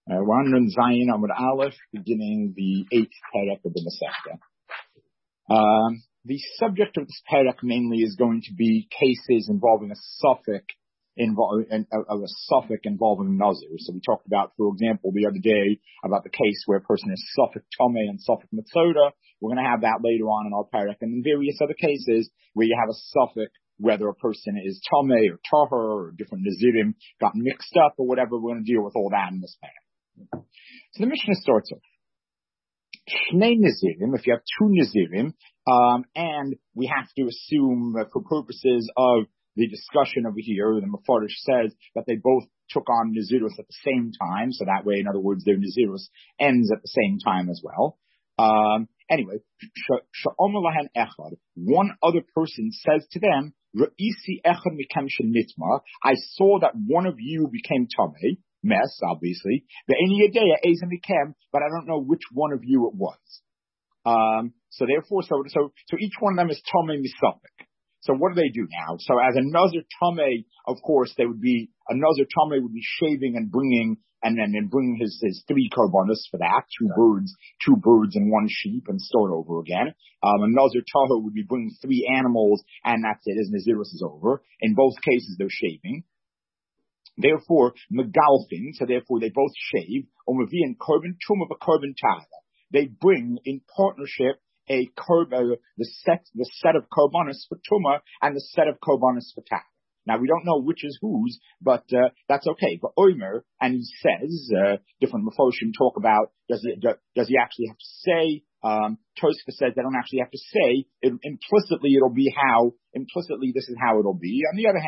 We're on Zayin Amud Aleph, beginning the 8th parak of the Masechta. The subject of this parak mainly is going to be cases involving a suffix involving Nazir. So we talked about, for example, the other day about the case where a person is suffix Tomei and suffix Metzoda. We're going to have that later on in our parak, and in various other cases where you have a suffix, whether a person is Tomei or Tahor or different Nazirim got mixed up or whatever. We're going to deal with all that in this parak. So the Mishnah starts off. Shnei Nazirim, if you have two Nazirim, and we have to assume for purposes of the discussion over here, the Mefarish says that they both took on Nazirus at the same time, so that way, in other words, their Nazirus ends at the same time as well. Anyway, Sha'omer lahen echad, one other person says to them, Ra'isi echad mikem shenitma, I saw that one of you became Tamei, mess, obviously, but I don't know which one of you it was. So therefore, so each one of them is Tamei misafik. So what do they do now? So as a Nazir Tamei, of course, a Nazir Tamei would be shaving and bringing, and then bringing his three korbanos for that, two birds and one sheep, and start over again. A Nazir Tahor would be bringing three animals, and that's it, his Nazirus is over. In both cases, they're shaving. Therefore, megalfin, so therefore they both shave, umavi and korban tumah v'korban tara. They bring in partnership the set of korbanos for tumah and the set of korbanos for tara. Now we don't know which is whose, but that's okay. But Omer, and he says, different Mefoshim talk about, does he actually have to say? Tosfos says they don't actually have to say. Implicitly this is how it'll be. On the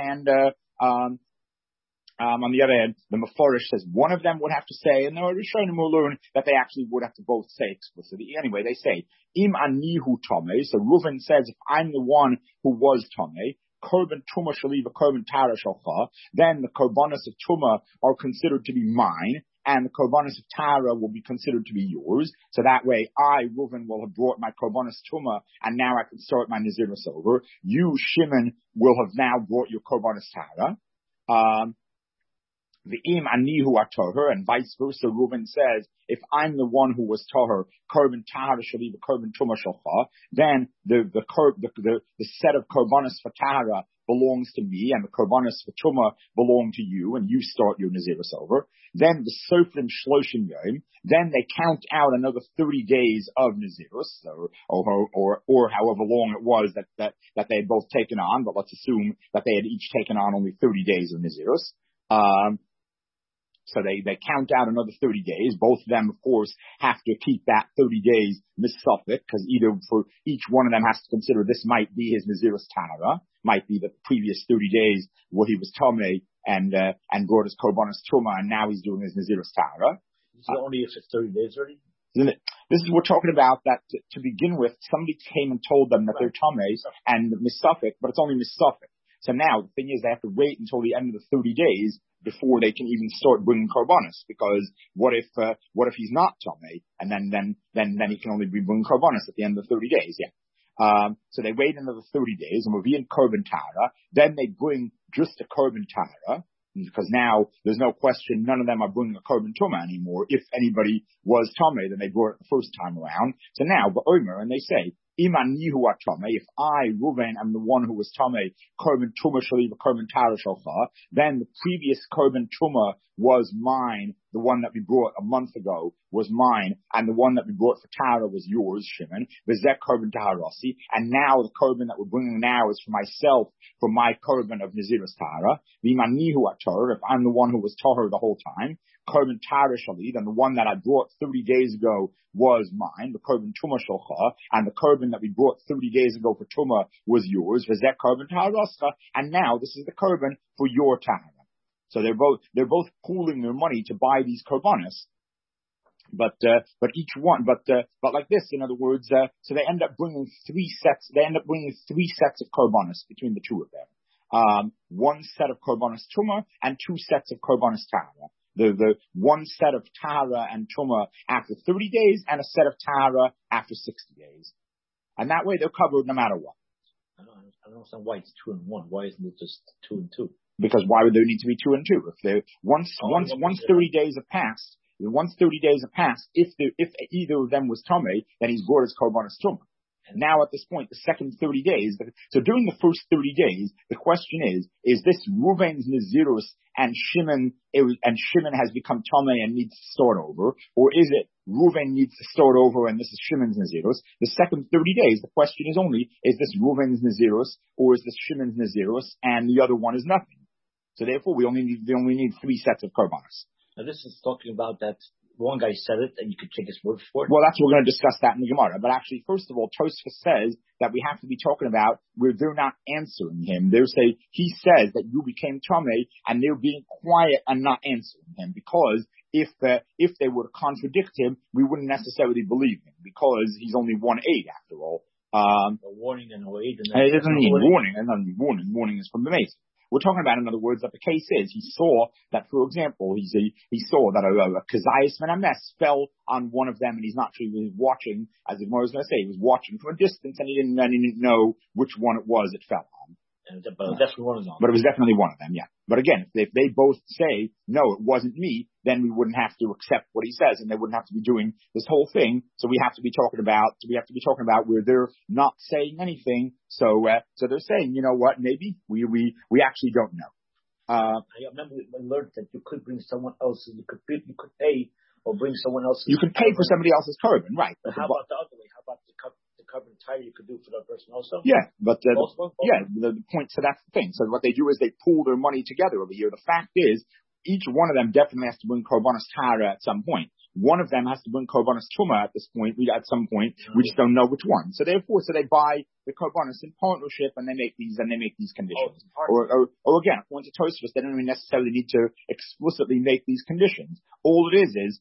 other hand, the Mefarish says one of them would have to say, and the Rishonim will learn that they actually would have to both say explicitly. Anyway, they say, Im anihu Tomei. So Reuven says, if I'm the one who was Tomei, korban tumah shaliva korban tara shalcha, then the korbanos of tumah are considered to be mine, and the korbanos of tara will be considered to be yours. So that way, I, Reuven, will have brought my korbanos tumah, and now I can start my nazirus over. You, Shimon, will have now brought your korbanos tara. The im anihu atoher, and vice versa. Reuven says, if I'm the one who was toher, korban tahara shaliva korban tumah shalcha, then the set of korbanos for tahara belongs to me, and the korbanos for tumah belong to you, and you start your nazirus over. Then the sofrim shloshim yom, then they count out another 30 days of nazirus, or however long it was that they had both taken on, but let's assume that they had each taken on only 30 days of nazirus. So they count out another 30 days. Both of them, of course, have to keep that 30 days misafik, because either for each one of them has to consider this might be his nazirus tara, might be the previous 30 days where he was tomei and brought his korbanos tumah, and now he's doing his nazirus tara. Is it only if it's 30 days already? This is we're talking about that to begin with. Somebody came and told them that they're tomei and misafik, but it's only misafik. So now the thing is they have to wait until the end of the 30 days before they can even start bringing korbanos, because what if he's not tomei, and then he can only be bringing korbanos at the end of the 30 days? Yeah. So they wait another 30 days, and we'll be in korban tara. Then they bring just a korban tara, because now there's no question none of them are bringing a korban tumah anymore. If anybody was tomei, then they brought it the first time around. So now, but Omer, and they say, Iman nihu atomei, if I, Reuven, am the one who was tomei, korban tumah shaliva korban tara shalcha, then the previous korban tumah was mine, the one that we brought a month ago was mine, and the one that we brought for tara was yours, Shimon, v'zeh korban taharasi, and now the korban that we're bringing now is for myself, for my korban of nazirus tara, v'iman nihu ator, if I'm the one who was tahor the whole time, korban tara shalid, and the one that I brought 30 days ago was mine, the korban tumah shalcha, and the korban that we brought 30 days ago for tumah was yours, v'zeh korban taharasa, and now this is the korban for your tara. So they're both pooling their money to buy these korbanos, but each one, but like this, in other words, so they end up bringing three sets of korbanos between the two of them. One set of korbanos tumah and two sets of korbanos tara. The one set of tara and tumah after 30 days, and a set of tara after 60 days, and that way they're covered no matter what. I don't understand why it's 2 and 1. Why isn't it just 2 and 2? Because why would there need to be 2 and 2? If they once 30 days have passed, Once 30 days have passed, if either of them was Tomei, then he's brought his Korbanos Tumah. And now at this point, the second 30 days, so during the first 30 days, the question is this Reuven's Nazirus and Shimon has become Tomei and needs to start over? Or is it Reuven needs to start over and this is Shimon's Nazirus? The second 30 days, the question is only, is this Reuven's Nazirus or is this Shimon's Nazirus and the other one is nothing? So therefore, we only need 3 sets of Korbanos. Now this is talking about that one guy said it, and you could take his word for it. Well, that's what we're going to discuss that in the Gemara. But actually, first of all, Tosfos says that we have to be talking about where they're not answering him. He says that you became Tomei, and they're being quiet and not answering him, because if they were to contradict him, we wouldn't necessarily believe him, because he's only one aid after all. A warning and no aid. And it doesn't mean warning. It doesn't mean warning. Warning is from the mason. We're talking about, in other words, that the case is, he saw that, for example, he saw that a Kazayas Menames fell on one of them, and he's not sure he was watching, as the Gemara was going to say, he was watching from a distance, and he didn't know which one it was it fell on. But definitely one of them. But it was definitely one of them, yeah. But again, if they both say, no, it wasn't me, then we wouldn't have to accept what he says, and they wouldn't have to be doing this whole thing. So we have to be talking about where they're not saying anything. So they're saying, you know what, maybe we actually don't know. I remember when we learned that you could bring someone else, you could pay or bring someone else. You can pay for somebody else's carbon, right? But how about the other way? How about the carbon tire you could do for that person also? Yeah, but the point, so that's the thing. So what they do is they pool their money together over here. The fact is, each one of them definitely has to bring Korbanos Tara at some point. One of them has to bring Korbanos Tumah at this point. At some point, we just don't know which one. So therefore, they buy the Korbanos in partnership, and they make these conditions. Or again, according to Tosfos, they don't even necessarily need to explicitly make these conditions. All it is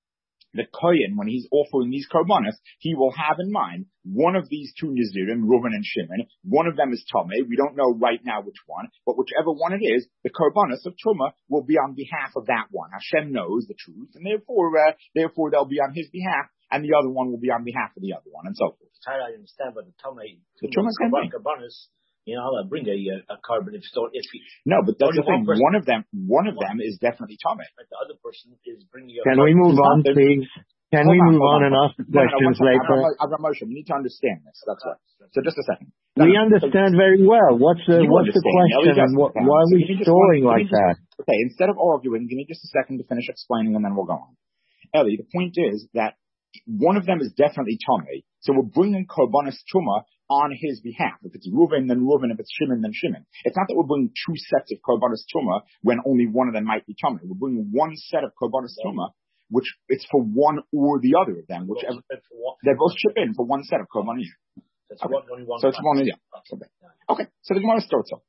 the Kohen, when he's offering these Korbanos, he will have in mind one of these 2 Nazirim, Reuven and Shimon. One of them is Tomei. We don't know right now which one, but whichever one it is, the Korbanos of Tumah will be on behalf of that one. Hashem knows the truth, and therefore they'll be on his behalf, and the other one will be on behalf of the other one, and so forth. I understand, but the Tomei, the Tumah Korbanos, I'll bring a carbon if he. No, but that's the thing. One of them is definitely Tomei. But the other person is bringing a. Can we move on, please? Can we move on and ask the questions later? Moshe, we need to understand this. That's right. So just a second. We understand very well. What's the question and why are we stalling like that? Okay, instead of arguing, give me just a second to finish explaining and then we'll go on. Eli, the point is that one of them is definitely Tomei, so we're bringing Korbanos Tumah on his behalf. If it's Reuven, then Reuven. If it's Shimon, then Shimon. It's not that we're bringing 2 sets of Korbanos Tumah when only one of them might be Tomei. We're bringing one set of Korbanos Tumah, which it's for one or the other of them. Whichever they both chip in for one set of Korbanos. Okay. So it's one, yeah. Okay, so the Gemara starts off.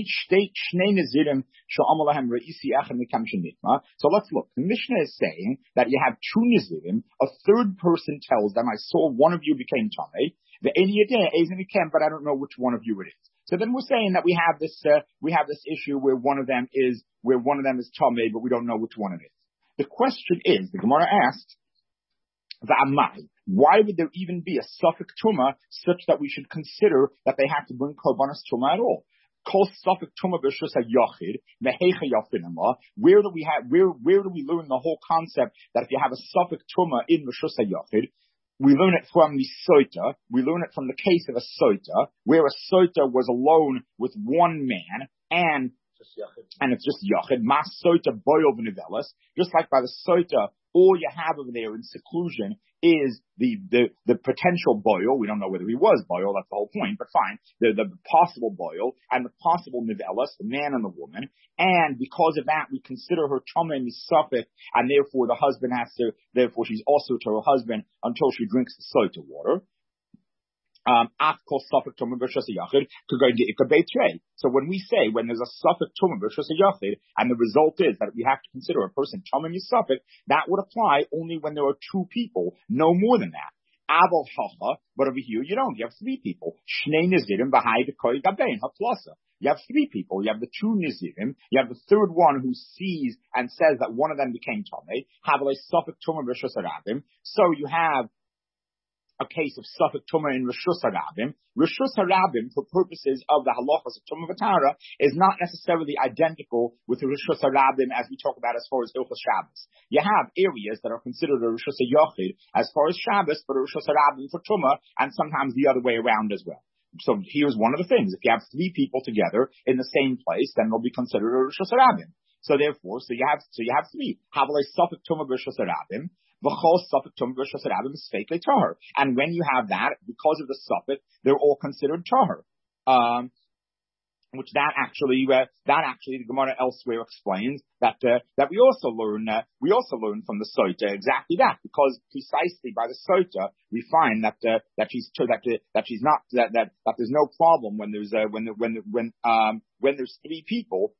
So let's look. The Mishnah is saying that you have 2 Nazirim. A third person tells them, I saw one of you became Tomei. The but I don't know which one of you it is. So then we're saying that we have this issue where one of them is Tomei, but we don't know which one it is. The question is, the Gemara asks, why would there even be a suffix Tumah such that we should consider that they have to bring Korbanos Tumah at all? Where do we learn the whole concept that if you have a suffix Tumah in Rishus HaYachid, we learn it from the Soita. We learn it from the case of a Soita, where a Soita was alone with one man, and it's just Yachid. Mas Soita boil v'nivelas. Just like by the Soita, all you have over there in seclusion is the potential boil. We don't know whether he was boil, that's the whole point, but fine. The possible boil and the possible nivelas, the man and the woman. And because of that, we consider her Tomei Misafik, and therefore she's also to her husband until she drinks the Soita water. So when we say, when there's a suffix tumah b'rishus hayachid, and the result is that we have to consider a person tumah misafik, that would apply only when there are 2 people, no more than that. Aval hacha, but over here you don't. You have 3 people. Shnei nizirim b'hai dekoy gabein haplasa. You have 3 people. You have the 2 nizirim. You have the third one who sees and says that one of them became tomei. Have a suffix tumah b'rishus harabim. So you have a case of Suffolk Tumah in Rishus Harabim. Rishus Harabim, for purposes of the halachas of Tumah V'Tara, is not necessarily identical with the Rishus Harabim as we talk about as far as Hilchos Shabbos. You have areas that are considered a Rishus Yochid as far as Shabbos, but a Rishus Harabim for Tumah, and sometimes the other way around as well. So here's one of the things. If you have three people together in the same place, then they'll be considered a Rishus Harabim. So therefore, you have three. Havale Suffolk Tumah Rishus Harabim. And when you have that, because of the suffix, they're all considered tahor. Which that actually the Gemara elsewhere explains that we also learn from the Sota exactly that, because precisely by the Sota we find that there's no problem when there's three people.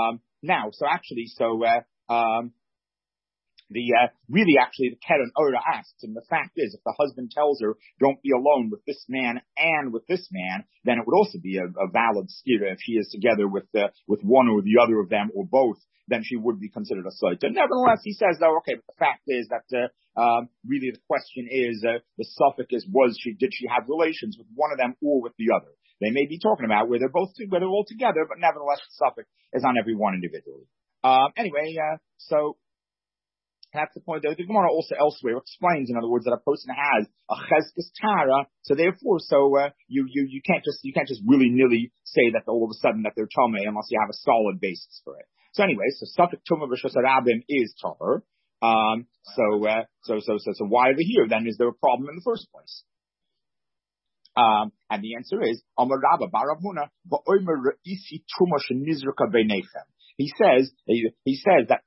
The Keren Ora asks, and the fact is, if the husband tells her, don't be alone with this man and with this man, then it would also be a valid skira. If she is together with one or the other of them or both, then she would be considered a soita. Nevertheless, he says, though, okay, but the fact is that really the question is, the suffix is, did she have relations with one of them or with the other? They may be talking about where they're all together, but nevertheless, the suffix is on every one individually. So that's the point. The Gemara also elsewhere explains, in other words, that a person has a cheskes tara, so therefore, you can't just willy-nilly say that all of a sudden that they're tamei unless you have a solid basis for it. So anyway, Suffolk Tumah Rishus Harabim is tahor. So why are they here? Then is there a problem in the first place? And the answer is Amar Rabba Bar Rav Huna va'omer re'isi tumah shenizraka beinechem. He says that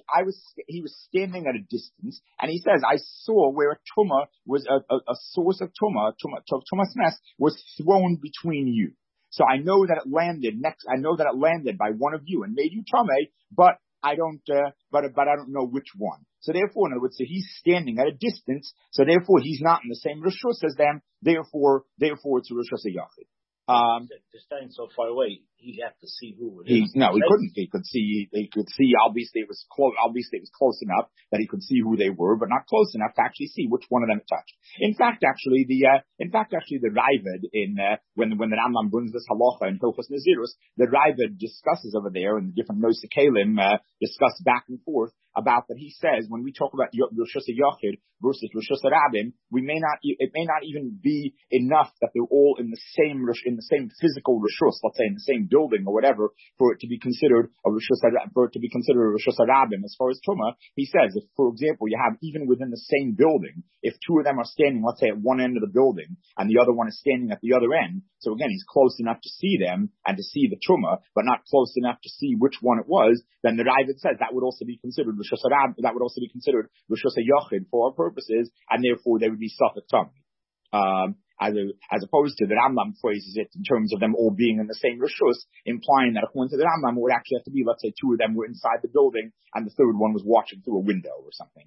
he was standing at a distance, and he says, I saw where a tumah was a source of tumah's mess was thrown between you. So I know that it landed by one of you and made you tamei, but I don't know which one. So therefore, in other words, so he's standing at a distance, so therefore he's not in the same rishus as them, therefore it's a rishus yachid. They're standing so far away, he had to see who it is. No, he couldn't. He could see. Obviously, it was close. Obviously, it was close enough that he could see who they were, but not close enough to actually see which one of them it touched. In fact, actually, the Raavad when the Rambam brings this halacha in Hilchos Nazirus, the Raavad discusses over there, and the different Nosekalim discuss back and forth about that. He says when we talk about Rishus Yachid versus Rishus Harabim, it may not even be enough that they're all in the same physical rishus, let's say in the same building or whatever, for it to be considered a rishus Harabim. As far as Tumah, he says, if for example you have even within the same building, if two of them are standing, let's say at one end of the building, and the other one is standing at the other end, so again he's close enough to see them and to see the Tumah, but not close enough to see which one it was, then the Raavad says that would also be considered rishus Harabim, that would also be considered rishus Yachid for our purposes, and therefore they would be Suffolk Tumah. As opposed to the Rambam phrases it in terms of them all being in the same rishus, implying that according to the Rambam, it would actually have to be, let's say, two of them were inside the building and the third one was watching through a window or something.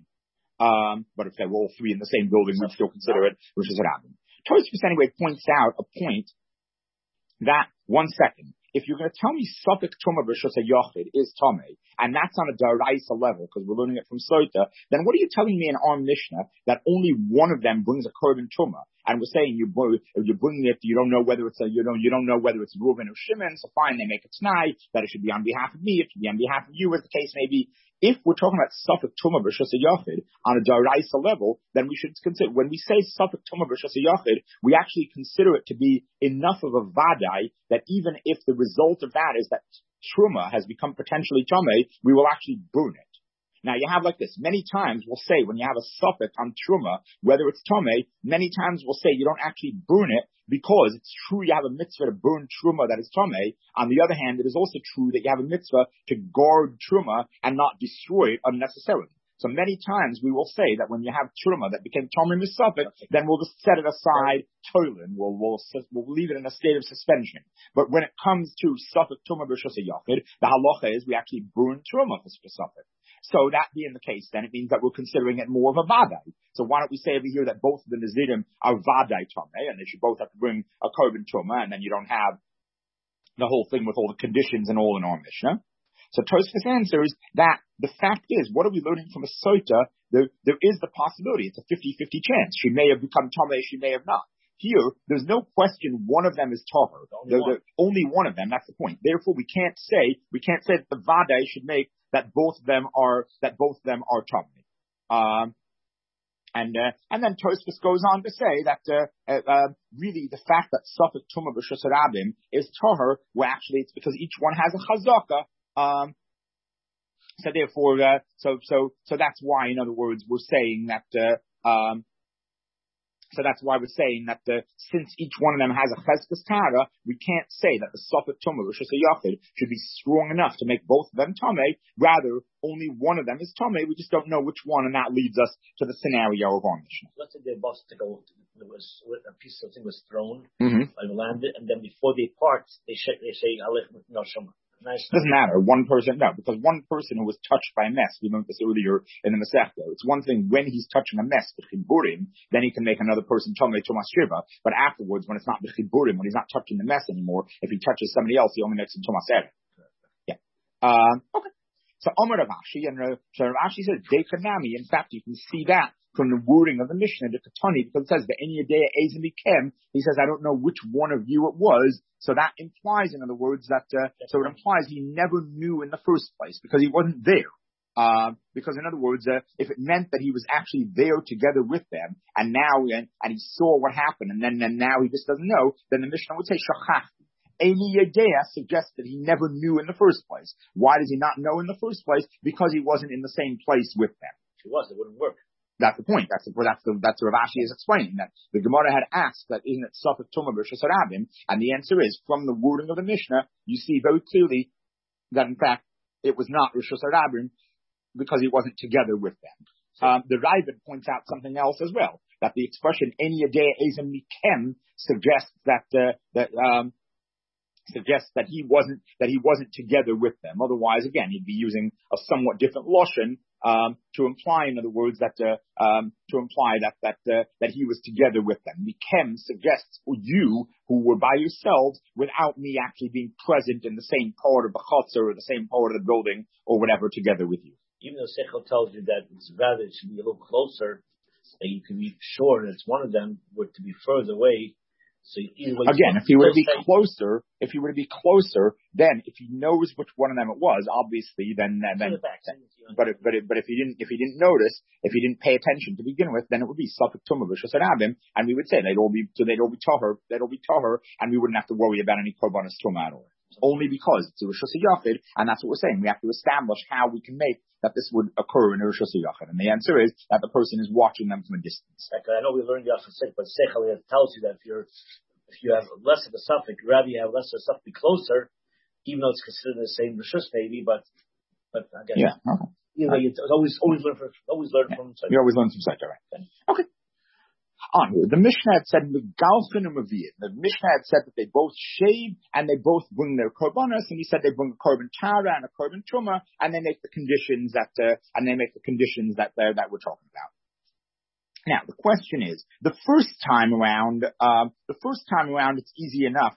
But if they were all three in the same building, we'd still consider it rishus Harabim. Tosfos anyway points out a point that, one second, if you're going to tell me Suffolk Tumah Rishus Yachid is tamei, and that's on a daraisa level because we're learning it from Sota, then what are you telling me in our Mishnah that only one of them brings a korban tumah? And we're saying you're bringing it, you don't know whether it's Reuven or Shimon, so fine, they make a t'nai that it should be on behalf of me, it should be on behalf of you, as the case may be. If we're talking about Suffolk Tumah Rishus Yachid on a daraisa level, then we should consider, when we say Suffolk Tumah Rishus Yachid, we actually consider it to be enough of a vadai that even if the result of that is that Truma has become potentially tamei, we will actually burn it. Now you have like this, many times we'll say when you have a suffix on Truma, whether it's tamei, many times we'll say you don't actually burn it because it's true you have a mitzvah to burn Truma that is tamei. On the other hand, it is also true that you have a mitzvah to guard Truma and not destroy it unnecessarily. So many times we will say that when you have Truma that became tamei misafik, then we'll just set it aside, toilen, we'll leave it in a state of suspension. But when it comes to Suffolk Tumah Rishus Yachid, the halacha is we actually burn Truma for Suffolk. So that being the case, then it means that we're considering it more of a vadai. So why don't we say over here that both of the Nazirim are vadai tamei, and they should both have to bring a korban tumah, and then you don't have the whole thing with all the conditions and all in our Mishnah. So Tosfos answers that the fact is, what are we learning from a Sota? There is the possibility. It's a 50-50 chance. She may have become Tameh, she may have not. Here, there's no question one of them is Tahor. Only one of them, that's the point. Therefore, we can't say that the Vadai should make that both of them are Tameh. And then Tosfos goes on to say that really the fact that Safek Tumah B'Shus Rabim is Tahor, well, actually it's because each one has a Chazaka. So therefore, so that's why, in other words, we're saying that. So that's why we're saying that since each one of them has a Chezkas Tara, we can't say that the Safek Tumah Rishus Yachid should be strong enough to make both of them Tameh. Rather, only one of them is Tameh. We just don't know which one, and that leads us to the scenario of our Mishnah. Let's say they bust to go. There was a piece of thing was thrown, landed, and then before they part, they say Alech Noshama. Nice. Doesn't matter. Because one person who was touched by a mess, we learned this earlier in the Masechta. It's one thing when he's touching a mess, b'chiburim, then he can make another person Tomei Tomas Shiva. But afterwards, when it's not b'chiburim, when he's not touching the mess anymore, if he touches somebody else, he only makes him Tomas Eret. Yeah. Okay. So Omer Rav Ashi, and Rav Ashi says, Dekanami. In fact, you can see that from the wording of the Mishnah, the Ketani, because it says, he says, I don't know which one of you it was. So that implies, in other words, that, so it implies he never knew in the first place because he wasn't there. Because in other words, if it meant that he was actually there together with them and he saw what happened and then now he just doesn't know, then the Mishnah would say, Shachach. Eli Yedea suggests that he never knew in the first place. Why does he not know in the first place? Because he wasn't in the same place with them. If he was, it wouldn't work. That's the point. That's what Rav Ashi is explaining. That the Gemara had asked that isn't it Safek Tumah B'Shus Rabim, and the answer is from the wording of the Mishnah, you see very clearly that in fact it was not Rishus Rabim because he wasn't together with them. The Ravid points out something else as well, that the expression Eni Yadei Ezem Mikem suggests that he wasn't together with them. Otherwise, again, he'd be using a somewhat different lashon to imply, in other words, that he was together with them. Mikem suggests you who were by yourselves without me actually being present in the same part of the chutzner or the same part of the building or whatever together with you. Even though Sechel tells you that it should be a little closer, that you can be sure that it's one of them were to be further away. So again, if he were to be closer, then if he knows which one of them it was, obviously, then. But if he didn't notice, if he didn't pay attention to begin with, then it would be Safek Tumah B'Shus Rabim, and we would say they'd all be tahor, and we wouldn't have to worry about any korbanos tumah at all. Only because it's a Rishus Yachid, and that's what we're saying. We have to establish how we can make that this would occur in a Rishus Yachid, and the answer is that the person is watching them from a distance. I know we learned Yachid, but Sechel tells you that if you have less of a suffix, rather you have less of a suffix closer, even though it's considered the same Rishus maybe, but I guess it's always learn from you always learn from such, all right. Okay. On here, the Mishnah had said Megalfin and Maviyah. The Mishnah had said that they both shave and they both bring their korbanos, and he said they bring a korban tara and a korban truma, and they make the conditions that we're talking about. Now the question is, the first time around, it's easy enough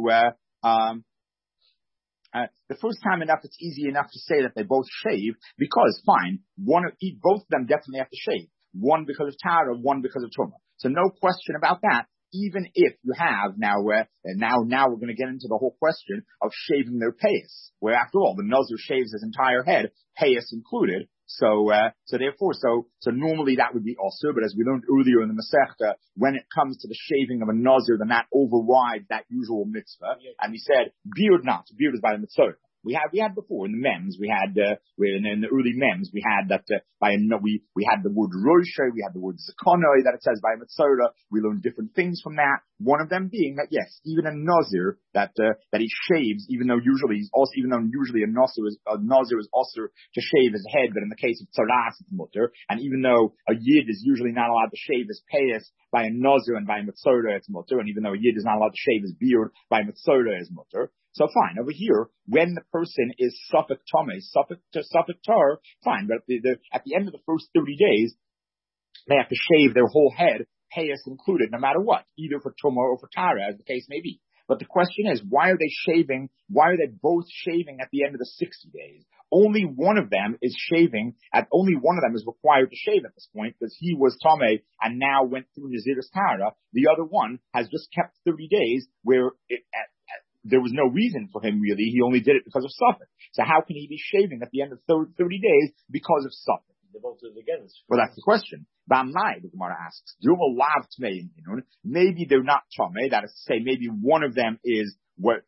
to say that they both shave because fine, both of them definitely have to shave. One because of tara, one because of truma. So no question about that. Even if you have now we're going to get into the whole question of shaving their payas, where after all the Nazir shaves his entire head, payas included. So normally that would be also, but as we learned earlier in the Masechta, when it comes to the shaving of a Nazir, then that overrides that usual mitzvah. And we said beard is by the mitzvah. We had before in the mems. We had in the early mems. We had that we had the word roshay. We had the word zakonoi that it says by mitzvah. We learned different things from that. One of them being that yes, even a nazir that he shaves, even though usually a nazir is also to shave his head, but in the case of tzaras it's mutter. And even though a yid is usually not allowed to shave his payas by a nazir and by a mitzvah it's mutter, and even though a yid is not allowed to shave his beard by a mitzvah is mutter. So fine, over here, when the person is Safek Tomei, Safek Tar, fine, but at the end of the first 30 days, they have to shave their whole head, payas included, no matter what, either for Tumah or for Tara, as the case may be. But the question is, why are they shaving? Why are they both shaving at the end of the 60 days? Only one of them is only one of them is required to shave at this point because he was Tomei and now went through Naziris Tara. The other one has just kept 30 days where there was no reason for him really. He only did it because of Suffolk. So how can he be shaving at the end of 30 days because of Suffolk? Well, that's the question. Ba'amai, the Gemara asks, maybe they're not Tomei. That is to say, maybe one of them is not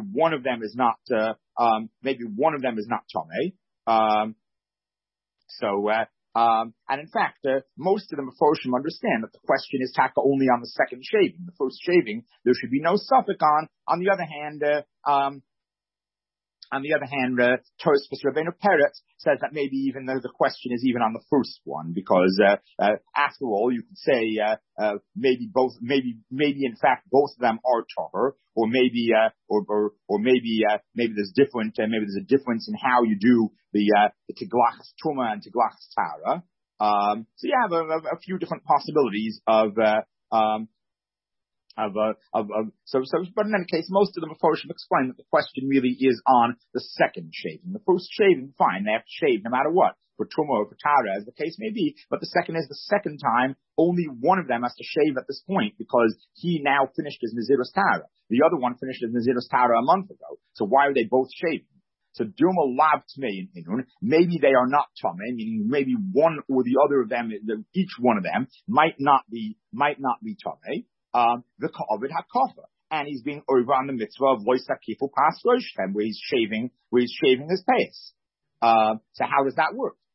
Tomei. And in fact, most of the Meforshim understand that the question is taka only on the second shaving. The first shaving, there should be no suffix on. On the other hand, Tosfos Rabbeinu Peretz says that maybe even the question is even on the first one, because after all, you could say maybe in fact both of them are Toher, or maybe there's a difference in how you do the Tiglachas Tuma and Tiglachas Tara. So you have a few different possibilities but in any case, most of the Meforshim explain that the question really is on the second shaving. The first shaving, fine, they have to shave no matter what, for Tumah or for Tara, as the case may be, but the second is the second time, only one of them has to shave at this point, because he now finished his Naziris Tara. The other one finished his Naziris Tara a month ago, so why are they both shaving? So Duma Lav Tmei in Hinun, maybe they are not Tamei, meaning maybe one or the other of them, each one of them, might not be Tamei. The Ka'avid HaKafa, and he's being over on the mitzvah of Lois HaKifu Pas Roshchem, where he's shaving his payas. So how does that work?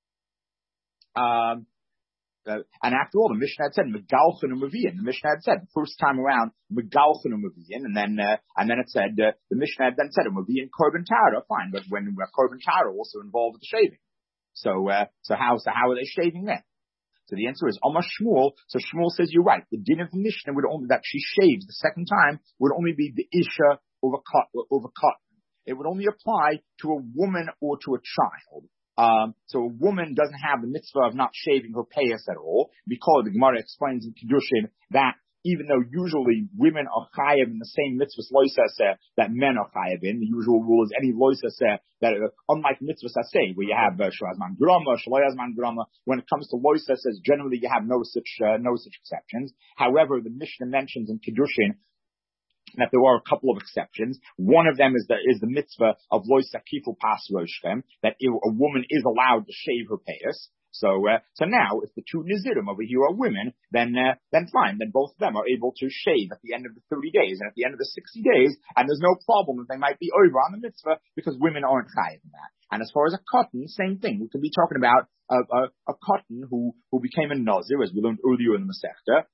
And after all, the Mishnah had said Megalchen U'Maviyin. The Mishnah had said the first time around Megalchen U'Maviyin, and then it said the Mishnah had then said U'Maviyin Korban Tara. Fine, but when Korban Tara also involved the shaving, so how are they shaving then? So the answer is Amar Shmuel. So Shmuel says you're right. The din of the Mishnah would only that she shaves the second time would only be the Isha over cotton. It would only apply to a woman or to a child. So a woman doesn't have the mitzvah of not shaving her payas at all, because the Gemara explains in Kiddushin that even though usually women are chayav in the same mitzvahs loisaseh that men are chayav in, the usual rule is any loisaseh that, unlike mitzvahs aseh, where you have shloazman grama, shloazman grama, when it comes to loisaseh, generally you have no such exceptions. However, the Mishnah mentions in Kiddushin that there are a couple of exceptions. One of them is the mitzvah of lois akifu pas roshchem, that a woman is allowed to shave her payas. So now, if the two Nazirim over here are women, then fine, then both of them are able to shave at the end of the 30 days and at the end of the 60 days, and there's no problem that they might be over on the mitzvah, because women aren't chayav in that. And as far as a cotton, same thing. We could be talking about a cotton who became a Nazir, as we learned earlier in the Masechta.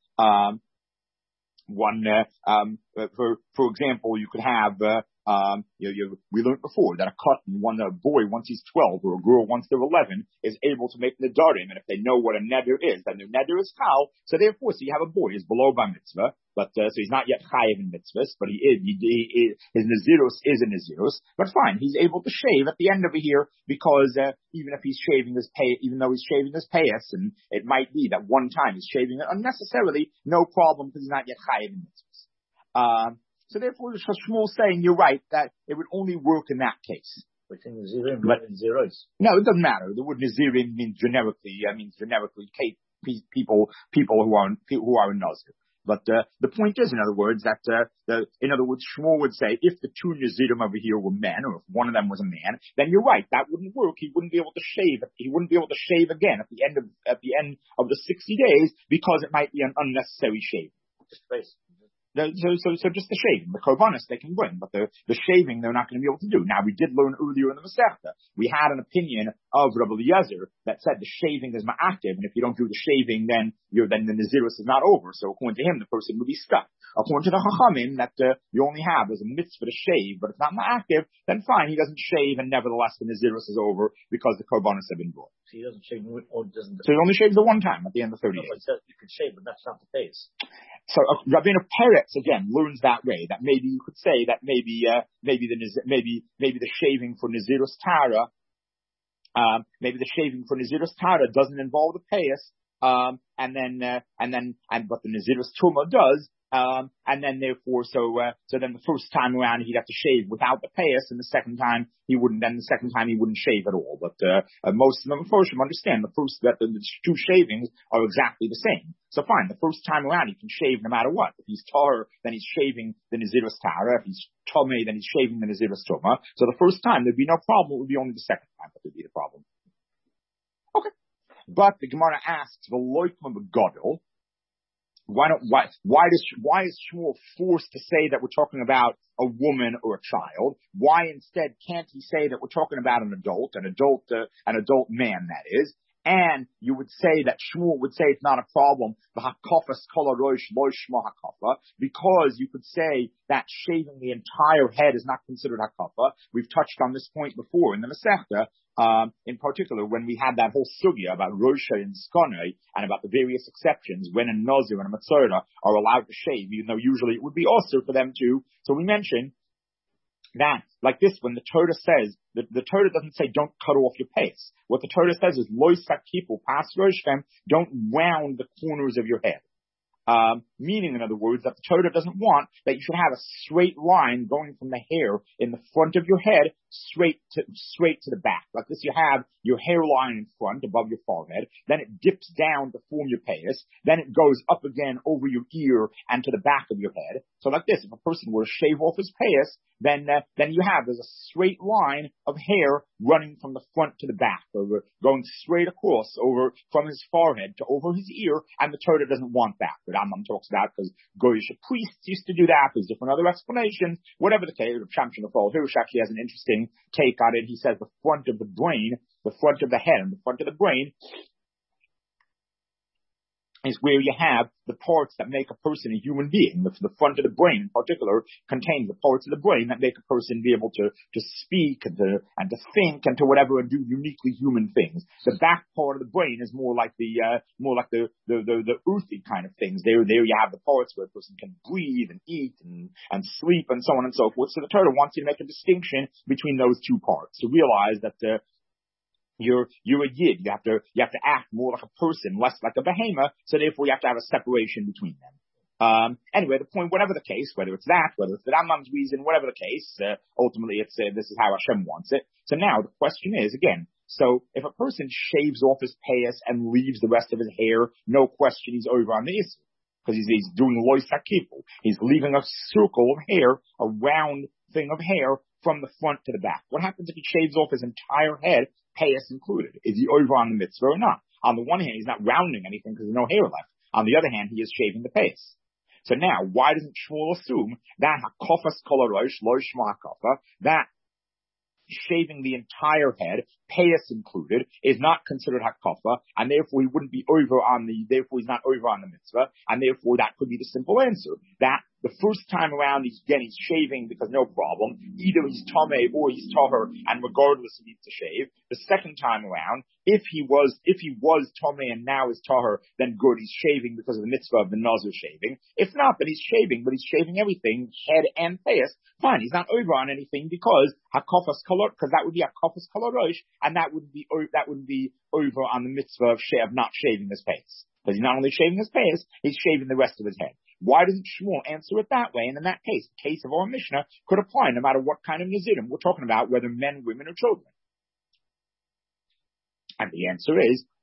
For example, you could have, we learned before that a boy, once he's 12, or a girl, once they're 11, is able to make nedarim, and if they know what a neder is, then their neder is chal. So therefore, you have a boy, he's below bar mitzvah, but so he's not yet chayiv in mitzvahs, but his nazirus is a nazirus. But fine, he's able to shave at the end of a year, because even if he's shaving his pay, even though he's shaving his payas, and it might be that one time he's shaving it unnecessarily, no problem, because he's not yet chayiv in mitzvahs. So therefore, Shmuel's saying you're right that it would only work in that case. But zeros. No, it doesn't matter. The word Nazirim means generically people who are in Nazir. But the point is, in other words, that Shmuel would say if the two Nazirim over here were men, or if one of them was a man, then you're right, that wouldn't work. He wouldn't be able to shave. He wouldn't be able to shave again at the end of the 60 days, because it might be an unnecessary shave. So just the shaving, the korbanos they can bring, but the shaving they're not going to be able to do. Now, we did learn earlier in the Masechta, we had an opinion of Rabbi Eliezer that said the shaving is ma'ativ, and if you don't do the shaving, then the Nazirus is not over. So according to him, the person would be stuck. According to the Chachamim, that you only have as a mitzvah to shave, but it's not ma'ativ, then fine, he doesn't shave, and nevertheless the Nazirus is over because the korbanos have been brought. So he doesn't shave, or doesn't. So he only shaves the one time at the end of 30 days. You can shave, but that's not the case. So Rabbeinu Peretz again learns that way, that maybe you could say that maybe the shaving for Nazirus Tara, doesn't involve the payas, but the Nazirus Tuma does. And then therefore, so then the first time around he'd have to shave without the payas, and the second time he wouldn't shave at all. But most of them, of course, understand the two shavings are exactly the same. So fine, the first time around he can shave no matter what. If he's tar, then he's shaving the Naziris Tara. If he's Tomei, then he's shaving the Naziris Toma. So the first time there'd be no problem. It would be only the second time that there'd be the problem. Okay. But the Gemara asks, the loikma begadol. Why is Shmuel forced to say that we're talking about a woman or a child? Why instead can't he say that we're talking about an adult man, that is? And you would say that Shmuel would say it's not a problem, because you could say that shaving the entire head is not considered hakafa. We've touched on this point before in the Masechta, in particular when we had that whole sugya about Rosha and Skone and about the various exceptions when a Nazir and a Matzora are allowed to shave, even though usually it would be also for them to. So we mentioned that, like this, when the Torah says, the Torah doesn't say don't cut off your pace. What the Torah says is, lo sakipu pas roshchem, don't round the corners of your head. Meaning, in other words, that the Torah doesn't want that you should have a straight line going from the hair in the front of your head straight to the back. Like this, you have your hairline in front above your forehead, then it dips down to form your payas, then it goes up again over your ear and to the back of your head. So like this, if a person were to shave off his payas, then there's a straight line of hair running from the front to the back, over going straight across over from his forehead to over his ear, and the Torah doesn't want that. But Rambam talks about because Goyish priests used to do that. There's different other explanations. Whatever the case, Champion of all Hirushak, he has an interesting take on it. He says the front of the brain, the front of the head, and the front of the brain is where you have the parts that make a person a human being. The front of the brain in particular contains the parts of the brain that make a person be able to speak and to think and to whatever and do uniquely human things. The back part of the brain is more like the earthy kind of things. There you have the parts where a person can breathe and eat and sleep and so on and so forth. So the Torah wants you to make a distinction between those two parts, to realize that you're a yid. You have to act more like a person, less like a behemoth. So therefore, you have to have a separation between them. Anyway, the point, whatever the case, whether it's that, whether it's the Rambam's reason, whatever the case, ultimately it's this is how Hashem wants it. So now the question is again. So if a person shaves off his payas and leaves the rest of his hair, no question he's over on the issue because he's doing lois hakifu. He's leaving a circle of hair, a round thing of hair from the front to the back. What happens if he shaves off his entire head? Payas included. Is he over on the mitzvah or not? On the one hand, he's not rounding anything because there's no hair left. On the other hand, he is shaving the payas. So now, why doesn't Shmuel assume that hakofas kol harosh lo shma hakofa, that shaving the entire head, payas included, is not considered hakofa, and therefore he's not over on the mitzvah, and therefore that could be the simple answer. That the first time around, he's shaving because no problem. Either he's tameh or he's tahor, and regardless he needs to shave. The second time around, if he was tameh and now is tahor, then good, he's shaving because of the mitzvah of the nazir shaving. If not, then he's shaving, but he's shaving everything, head and payas. Fine, he's not over on anything because hakofas kolor, because that would be hakofas kolorosh, and that would be over on the mitzvah of not shaving his payas. Because he's not only shaving his payas, he's shaving the rest of his head. Why doesn't Shmuel answer it that way? And in that case, the case of our Mishnah could apply no matter what kind of Nazirim we're talking about, whether men, women, or children. And the answer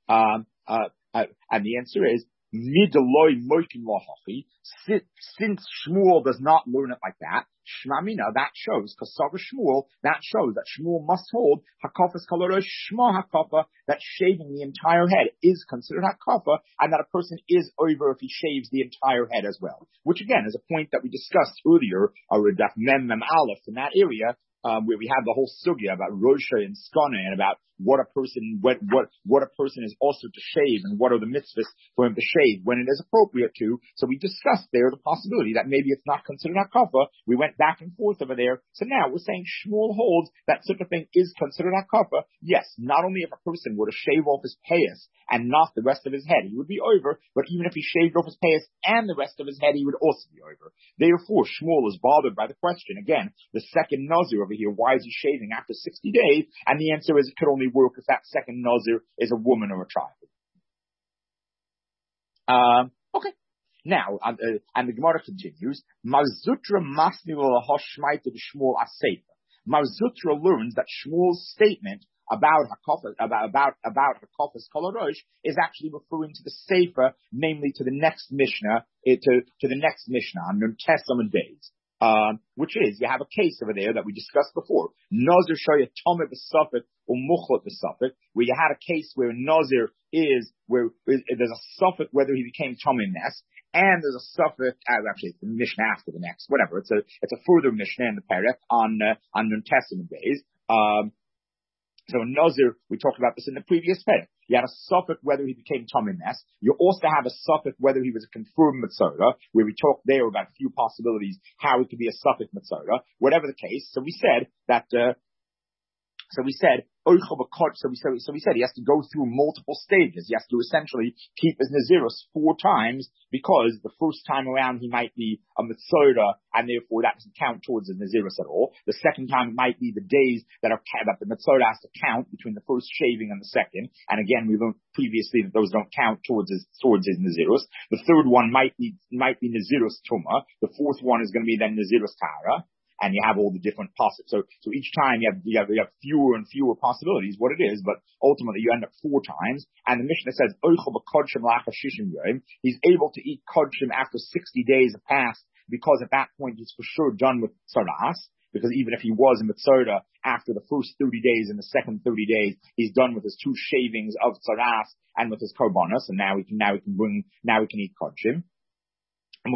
is, Midaloi moikin lahachi, since Shmuel does not learn it like that, Shmamina, that shows, Kasav Shmuel, that shows that Shmuel must hold Hakafas Kalorosh Shma Hakafa, that shaving the entire head is considered Hakafa, and that a person is over if he shaves the entire head as well. Which again is a point that we discussed earlier, Daf Mem Aleph, in that area, where we have the whole sugya about Rosha and Skana and about what a person is also to shave and what are the mitzvahs for him to shave when it is appropriate to. So we discussed there the possibility that maybe it's not considered hakafa. We went back and forth over there. So now we're saying Shmuel holds that such a thing is considered hakafa. Yes, not only if a person were to shave off his payas and not the rest of his head, he would be over, but even if he shaved off his payas and the rest of his head, he would also be over. Therefore, Shmuel is bothered by the question. Again, the second Nazir over here, why is he shaving after 60 days? And the answer is it could only work if that second Nazir is a woman or a child. Okay. Now, and the Gemara continues, Marzutra Masni Hoshmaita the Shmuel Asefa. Marzutra learns that Shmuel's statement about Hakofas Kolarosh is actually referring to the Sefer, namely to the next Mishnah, to the next Mishnah on Nun Tesam Days. Which is, you have a case over there that we discussed before. Nazir Shoya Tomeh B'Safek or Muchlot B'Safek, where you had a case where Nazir is, where there's a Safek whether he became Tomeh Nes, and there's a Safek, actually it's the Mishnah after the next, whatever, it's a further Mishnah in the Perek on Nun Tesam Days. So in Nazir, we talked about this in the previous Perek. You had a Safek whether he became Tomei Nes. You also have a Safek whether he was a confirmed Mitzvah, where we talked there about a few possibilities how it could be a Safek Mitzvah. Whatever the case, so we said that. So we said he has to go through multiple stages. He has to essentially keep his Nazirus 4 times, because the first time around he might be a Mitzvah, and therefore that doesn't count towards his Nazirus at all. The second time it might be the days that the Mitzvah has to count between the first shaving and the second. And again, we learned previously that those don't count towards his Nazirus. The third one might be Nazirus Tumah. The fourth one is going to be then Nazirus Tara. And you have all the different possibilities. So each time you have fewer and fewer possibilities, what it is, but ultimately you end up 4 times. And the Mishnah says, he's able to eat kodshim after 60 days have passed, because at that point he's for sure done with tzaras. Because even if he was in Mitzvah after the first 30 days and the second 30 days, he's done with his 2 shavings of tzaras and with his korbanos, and now he can eat kodshim. And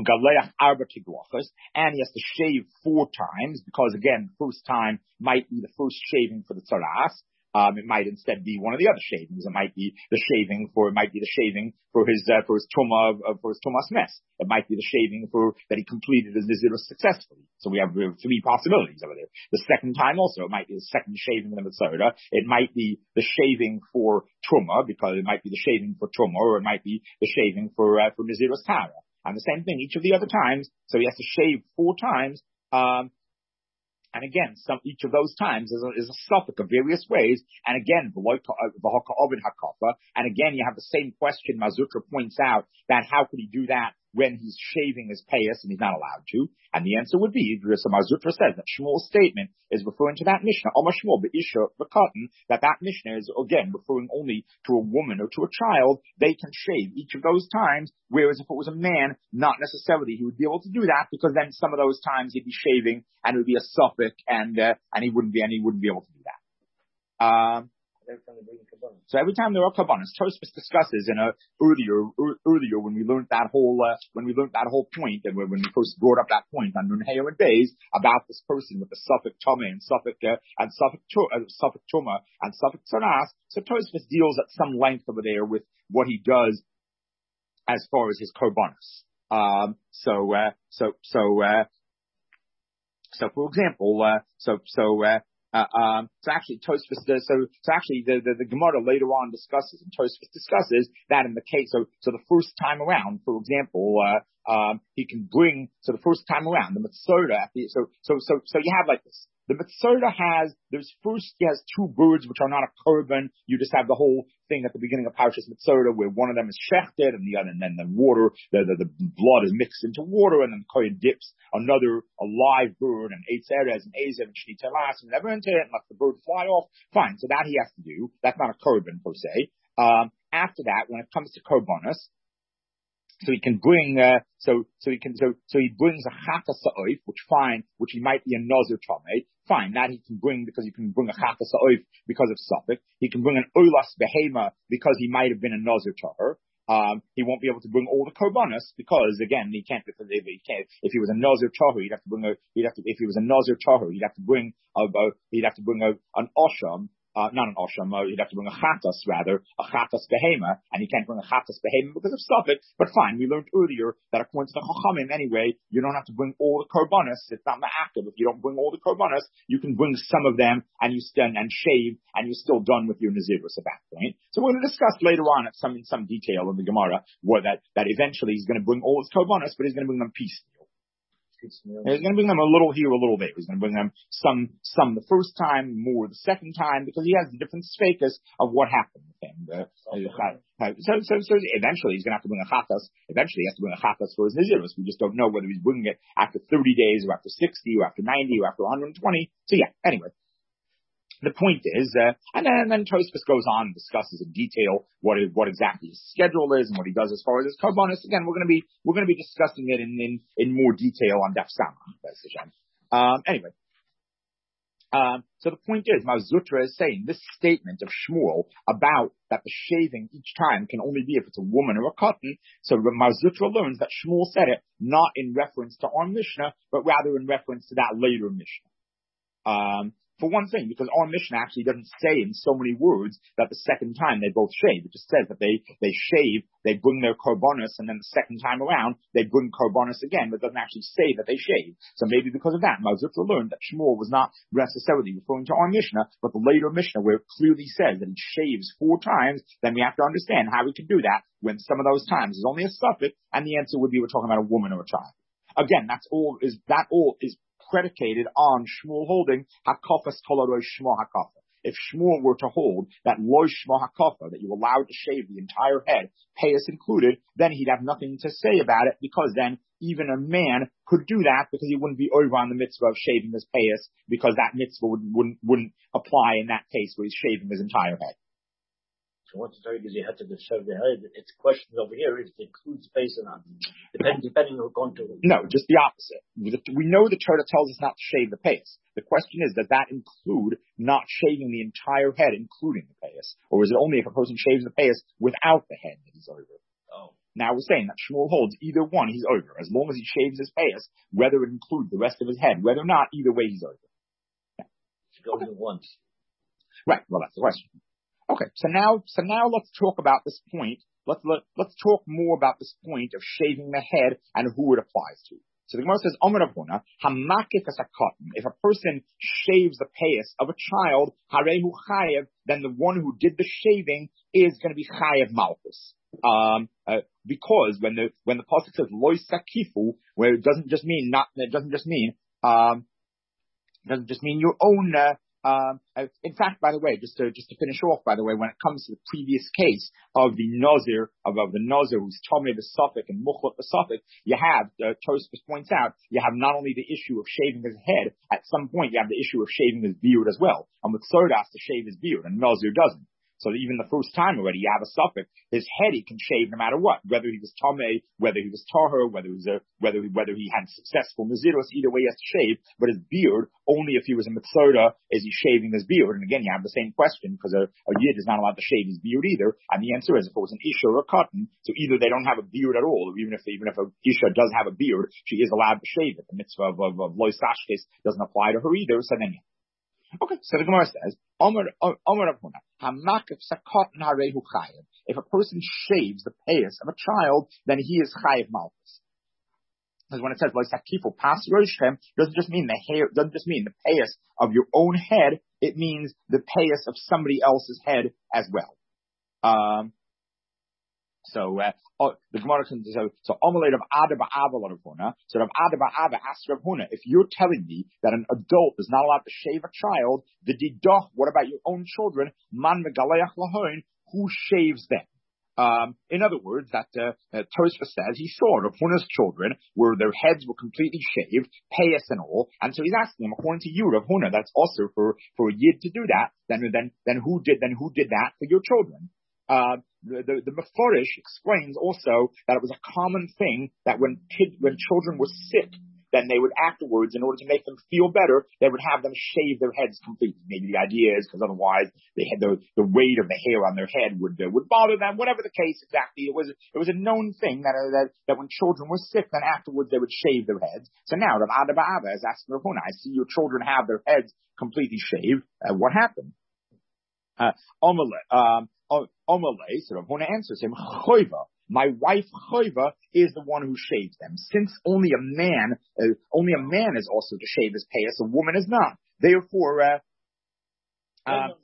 he has to shave 4 times, because again, the first time might be the first shaving for the tzaras. It might instead be one of the other shavings. It might be the shaving for his tumah for his tumas mess. It might be the shaving that he completed his Nazirus successfully. So we have 3 possibilities over there. The second time also, it might be the second shaving of the Mitzvah. It might be the shaving for tumah, because it might be the shaving for tumah, or it might be the shaving for Nazirus Tara. And the same thing each of the other times. So he has to shave 4 times. And again, each of those times is a suffix of various ways. And again, and again, you have the same question. Marzutra points out that how could he do that when he's shaving his payas and he's not allowed to? And the answer would be, so Marzutra says that Shmuel's statement is referring to that Mishnah, that Mishnah is again referring only to a woman or to a child. They can shave each of those times, whereas if it was a man, not necessarily he would be able to do that, because then some of those times he'd be shaving and it would be a suffix, and he wouldn't be able to do that. So every time there are kabbanas, Tosfos discusses earlier when we learned that whole point, and when we first brought up that point on Nun Heyo and Beis about this person with the suffix Tomei and suffix Tumah and suffix Tzaras. So Tosfos deals at some length over there with what he does as far as his korbanos. So for example, actually Tosfos, the Gemara later on discusses, and Tosfos discusses that in the case, so the first time around, for example, he can bring, so the first time around, the Mitzvah, so you have like this. The Mitzvah has 2 birds which are not a korban. You just have the whole thing at the beginning of Parshas Mitzvah where one of them is shechted and then the water, the blood is mixed into water, and then the kohen dips a live bird and eitz erez and ezev and shnei telas and whatever into it and lets the bird fly off. Fine. So that he has to do. That's not a korban per se. After that, when it comes to korbanos, so he can bring, he brings a chatas ha'oif, which he might be a nazir tomei. Fine, that he can bring, because you can bring a chatas ha'oif because of suffix. He can bring an olas behema because he might have been a nazir tahor. He won't be able to bring all the korbanos because again, he can't, if he was a nazir tahor, he'd have to bring an osham. Not an osham, he'd have to bring a chatas behema, and he can't bring a chatas behema because of suffix. But fine, we learned earlier that according to the chachamim anyway, you don't have to bring all the korbanos. It's not ma'akev. If you don't bring all the korbanos, you can bring some of them and shave, and you're still done with your nazirus at that point. So we're going to discuss later on in some detail in the Gemara that eventually he's going to bring all his korbanos, but he's going to bring them piecemeal. He's going to bring them a little here, a little there. He's going to bring them some the first time, more the second time, because he has the different sfekas of what happened with him. So eventually he's going to have to bring a chatas. Eventually he has to bring a chatas for his nazirus. We just don't know whether he's bringing it after 30 days or after 60 or after 90 or after 120. So yeah, anyway. The point is, and then Tosfos goes on and discusses in detail what exactly his schedule is and what he does as far as his karbonos. Again, we're going to be discussing it in more detail on Daf Sama. Anyway, so the point is, Mar Zutra is saying this statement of Shmuel about that the shaving each time can only be if it's a woman or a cotton. So Mar Zutra learns that Shmuel said it not in reference to our Mishnah, but rather in reference to that later Mishnah. For one thing, because our Mishnah actually doesn't say in so many words that the second time they both shave. It just says that they shave, they bring their karbonos, and then the second time around, they bring karbonos again, but it doesn't actually say that they shave. So maybe because of that, Mar Zutra learned that Shmuel was not necessarily referring to our Mishnah, but the later Mishnah where it clearly says that he shaves 4 times, then we have to understand how he can do that when some of those times is only a suffix, and the answer would be we're talking about a woman or a child. Again, that all is predicated on Shmuel holding hakafas kol rosh shmo hakafa. If Shmuel were to hold that loy shmo hakafa, that you're allowed to shave the entire head, payas included, then he'd have nothing to say about it, because then even a man could do that because he wouldn't be over on the mitzvah of shaving his payas, because that mitzvah wouldn't apply in that case where he's shaving his entire head. So once it's already you had to shave the head, it's questions over here if it includes face or not. Depending on going to. No, just the opposite. We know the Torah tells us not to shave the payas. The question is, does that include not shaving the entire head, including the payas? Or is it only if a person shaves the payas without the head that he's over? Oh. Now we're saying that Shmuel holds either one, he's over. As long as he shaves his payas, whether it includes the rest of his head, whether or not, either way he's over. Yeah. Go to once. Right, well that's the question. Okay, so now let's talk about this point. Let's talk more about this point of shaving the head and who it applies to. So the Gemara says, Omer Rav Huna, hamakif as a cotton. If a person shaves the payas of a child, harehu chayev, then the one who did the shaving is going to be chayev malchus. Because when the pasuk says loy sakifu, where it doesn't just mean your own. In fact, by the way, just to finish off, by the way, when it comes to the previous case of the Nazir, of the Nazir who's Tomei the Suffolk and Muchlot the Suffolk, you have, Tosfos points out, you have not only the issue of shaving his head, at some point you have the issue of shaving his beard as well. And with Tzod has to shave his beard, and Nazir doesn't. So even the first time already, you have a suffix. His head he can shave no matter what, whether he was Tomei, whether he was Tahor, whether he had successful Naziros, either way he has to shave. But his beard, only if he was a Mitzoda is he shaving his beard. And again, you have the same question, because a Yid is not allowed to shave his beard either. And the answer is, if it was an Isha or a cotton, so either they don't have a beard at all, or even if a Isha does have a beard, she is allowed to shave it. The mitzvah of Lois Sashkes doesn't apply to her either, so then yeah. Okay, so the Gemara says, if a person shaves the payas of a child, then he is chayiv malchus. Because when it says sakifu pas roshem, doesn't just mean the hair, doesn't just mean the payas of your own head. It means the payas of somebody else's head as well. The Gemara can say, so Amalei of Ada Ba'ava Rav Huna. So Rav Ada Ba'ava asked Rav Huna, if you're telling me that an adult is not allowed to shave a child, the didoch, what about your own children? Man megaleach lahoin, who shaves them? In other words, that Tosfos says he saw Rav Huna's children where their heads were completely shaved, payas and all, and so he's asking him, according to you, Rav Huna, that's also for a yid to do that. Then who did that for your children? The Meforish explains also that it was a common thing that when children were sick, then they would afterwards, in order to make them feel better, they would have them shave their heads completely. Maybe the idea is because otherwise they had the weight of the hair on their head would bother them. Whatever the case exactly, it was a known thing that when children were sick, then afterwards they would shave their heads. So now Rav Ada Ba'ava is asking Rav Huna, I see your children have their heads completely shaved. What happened? Omalei, so Rav Huna answers him, Choiva, my wife Choiva is the one who shaves them. Since only a man is also to shave his payas, a woman is not. Therefore,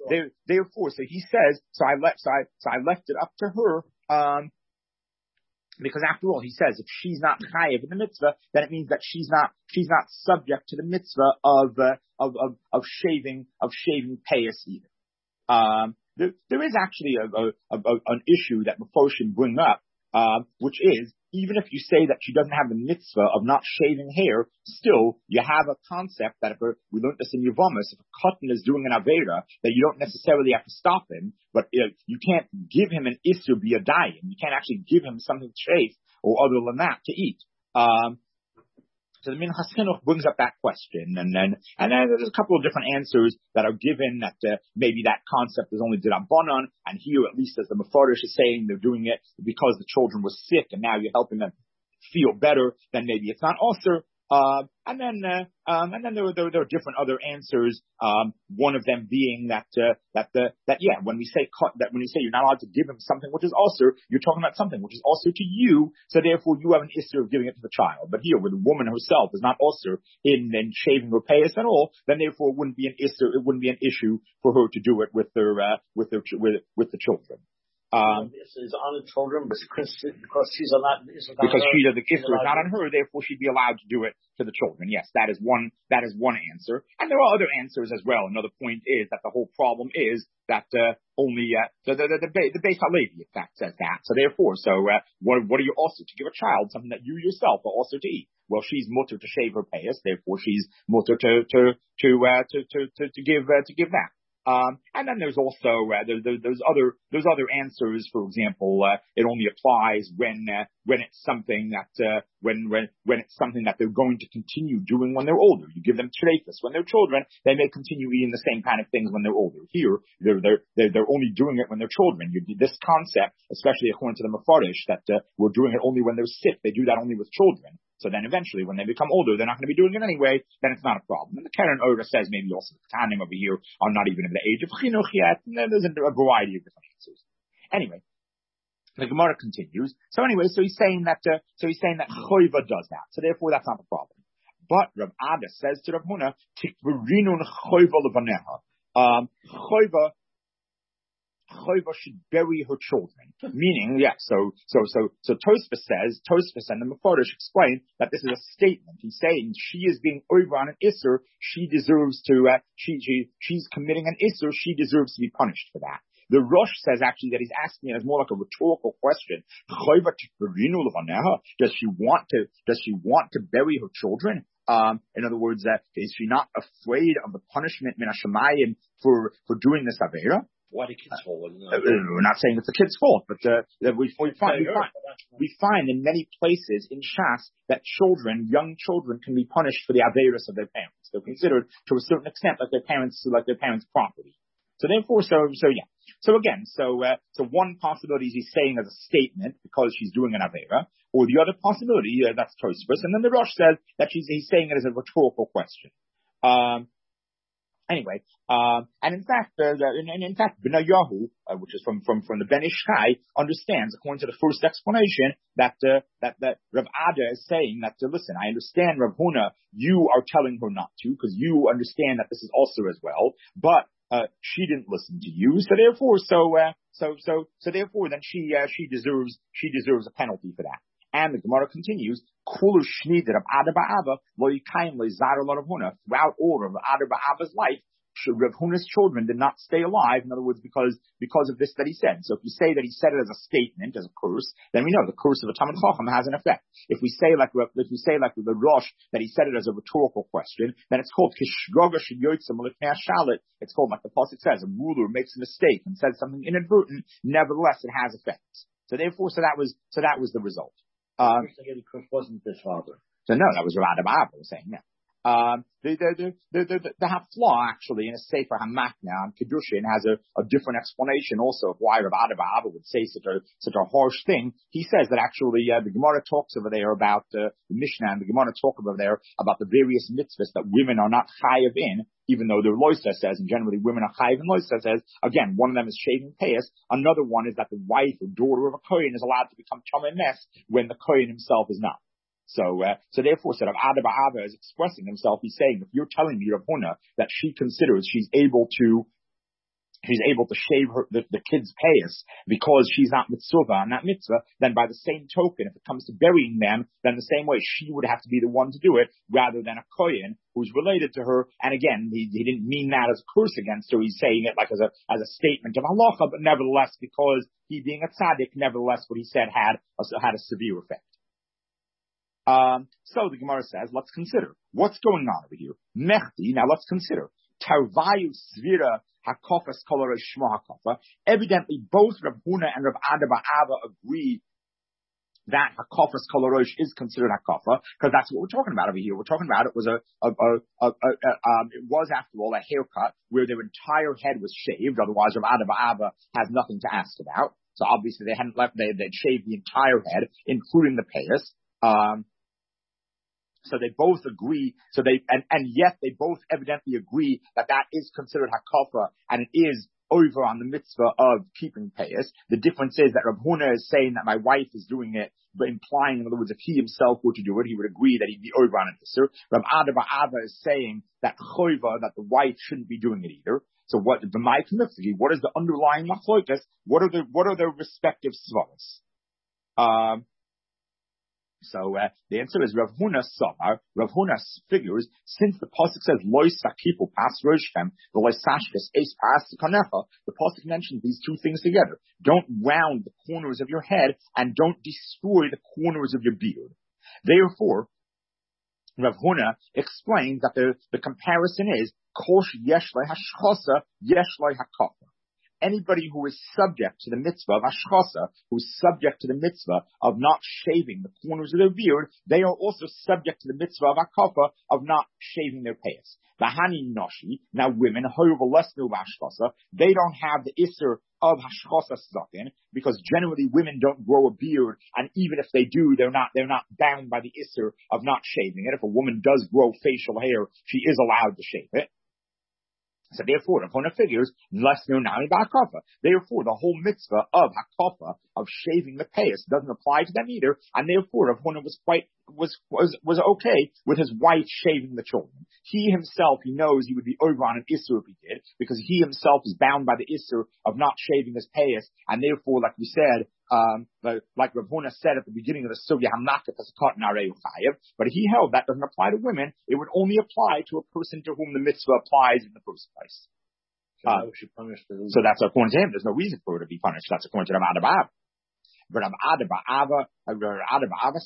so he says, so I left it up to her. Because after all, he says if she's not chayiv in the mitzvah, then it means that she's not subject to the mitzvah of shaving payas either. There is actually an issue that Mephoshim bring up, which is, even if you say that she doesn't have the mitzvah of not shaving hair, still, you have a concept that we learned this in Yevamos, if a cotton is doing an Avera, that you don't necessarily have to stop him, but you can't give him an Isser b'yadayim. You can't actually give him something to shave or other than that to eat. So the Minchas Chinuch brings up that question, and then there's a couple of different answers that are given that maybe that concept is only d'Rabbanan, and here at least as the Mefarish is saying they're doing it because the children were sick, and now you're helping them feel better. Then maybe it's not also. And then there are different other answers. One of them being that when we say you're not allowed to give him something which is also, you're talking about something which is also to you, so therefore you have an issue of giving it to the child. But here, where the woman herself is not also in shaving or payas at all, then therefore it wouldn't be an issue for her to do it with the children. Is on the children because she's not because the issue is not on her, therefore she'd be allowed to do it to the children. Yes, that is one answer, and there are other answers as well. Another point is that the whole problem is that only the Beis Halevi in fact says that. So therefore, what are you also to give a child something that you yourself are also to eat? Well, she's mutter to shave her payas, therefore she's mutter to give that. And then there's also there's other answers. For example, it only applies when it's something that when it's something that they're going to continue doing when they're older. You give them treifus when they're children, they may continue eating the same kind of things when they're older. Here, they're only doing it when they're children. This concept, especially according to the Mefarish, that we're doing it only when they're sick. They do that only with children. So then eventually, when they become older, they're not going to be doing it anyway, then it's not a problem. And the Keren Ora says maybe also the Tanim over here are not even in the age of Chinuch yet, and then there's a variety of different answers. Anyway, the Gemara continues. So he's saying that Choiva does that. So therefore, that's not the problem. But Rav Ada says to Rav Huna, Tikverinun Choiva levaneha. Choiva should bury her children. Meaning, so Tosfos and the Mefarish explain that this is a statement. He's saying she is being over on an Isser, she deserves to, she's committing an Isser, she deserves to be punished for that. The Rosh says actually that he's asking it as more like a rhetorical question. Does she want to bury her children? In other words, is she not afraid of the punishment min hashamayim for doing this avera? Why the kids' fault? We're not saying it's the kid's fault, but we find in many places in Shas that young children can be punished for the averas of their parents. They're considered to a certain extent like their parents' property. So therefore, so one possibility is he's saying as a statement because she's doing an avera, or the other possibility that's Tosfos, and then the Rosh says that he's saying it as a rhetorical question. Anyway, and in fact, Benayahu, which is from the Ben Ish Chai, understands, according to the first explanation, that Rav Ada is saying that, listen, I understand, Rav Huna, you are telling her not to, because you understand that this is also as well, but she didn't listen to you, so therefore then she deserves a penalty for that. And the Gemara continues, throughout all of Ada Ba'ava's life, Rav Huna's children did not stay alive, in other words, because of this that he said. So if you say that he said it as a statement, as a curse, then we know the curse of a Talmid Chacham has an effect. If we say like the Rosh that he said it as a rhetorical question, then it's called Kishgoga Sheyotza Malifnei Shalit. It's called, like the pasuk says, a ruler makes a mistake and says something inadvertent, nevertheless it has effects. So therefore, that was the result. Wasn't this father? So no, that was Rav Ada Ba'ava saying, yeah. The Haflah actually in a Sefer Hamakna on Kedushin has a different explanation also of why Rav Ada Ba'ava would say such a harsh thing. He says that actually the Gemara talks over there about the Mishnah, and the Gemara talk over there about the various mitzvahs that women are not chayav in, even though the Loisa says, and generally women are chayav in Loisa says. Again, one of them is shaving payas. Another one is that the wife or daughter of a kohen is allowed to become tamei mes when the kohen himself is not. So therefore, Rav Ada Ba'ava is expressing himself. He's saying, if you're telling me, Rav Huna, that she considers she's able to she's able to shave the kid's payas because she's not mitzvah and not mitzvah, then by the same token, if it comes to burying them, then the same way she would have to be the one to do it rather than a kohen who's related to her. And again, he didn't mean that as a curse against her. He's saying it like as a statement of halacha, but nevertheless, because he being a tzaddik, nevertheless, what he said had a severe effect. So the Gemara says, let's consider what's going on over here. Mechti, now let's consider. Tarvayu svira hakofas kolore shmo hakofa. Evidently, both Rav Huna and Rav Ada Ba'ava agree that hakofas kolorosh is considered hakofa, because that's what we're talking about over here. We're talking about it was it was after all a haircut where their entire head was shaved. Otherwise, Rav Ada Ba'ava has nothing to ask about. So obviously they hadn't left. They'd shaved the entire head, including the payas. So they both agree. So and yet they both evidently agree that is considered hakafa, and it is over on the mitzvah of keeping payas. The difference is that Rav Huna is saying that my wife is doing it, but implying, in other words, if he himself were to do it, he would agree that he'd be over on it. Rav Ada Ba'ava is saying that choiva, that the wife shouldn't be doing it either. So what is the underlying machlokas? What are their respective svaras? So the answer is Rav Huna Samar. Rav Huna figures, since the pasuk says Lois Sakipu Pas Roshchem, the Lois Sashkes Ace Pas Kanecha, the pasuk mentions these two things together. Don't round the corners of your head and don't destroy the corners of your beard. Therefore, Rav Huna explains that the comparison is Kosh Yeshlei Hashchosa Yeshlei Hakafa. Anybody who is subject to the mitzvah of ashchasa, who is subject to the mitzvah of not shaving the corners of their beard, they are also subject to the mitzvah of akafa, of not shaving their payas. V'hani noshi, now women, however less new ashchasa, they don't have the isser of hashchasa zaken, because generally women don't grow a beard, and even if they do, they're not bound by the isser of not shaving it. If a woman does grow facial hair, she is allowed to shave it. So therefore, Rav Huna figures less nami ba'akafa. Therefore, the whole mitzvah of hakafa, of shaving the payas, doesn't apply to them either. And therefore, Rav Huna was okay with his wife shaving the children. He himself, he knows he would be over on an isser if he did, because he himself is bound by the isser of not shaving his payas. And therefore, like we said, like Rav Huna said at the beginning of the sugya, hamakat as cotton areu chayev, but he held that doesn't apply to women. It would only apply to a person to whom the mitzvah applies in the first place. So that's according to him. There's no reason for her to be punished. That's according to Rav Ada Ba'ava. But Rav Ada Ba'ava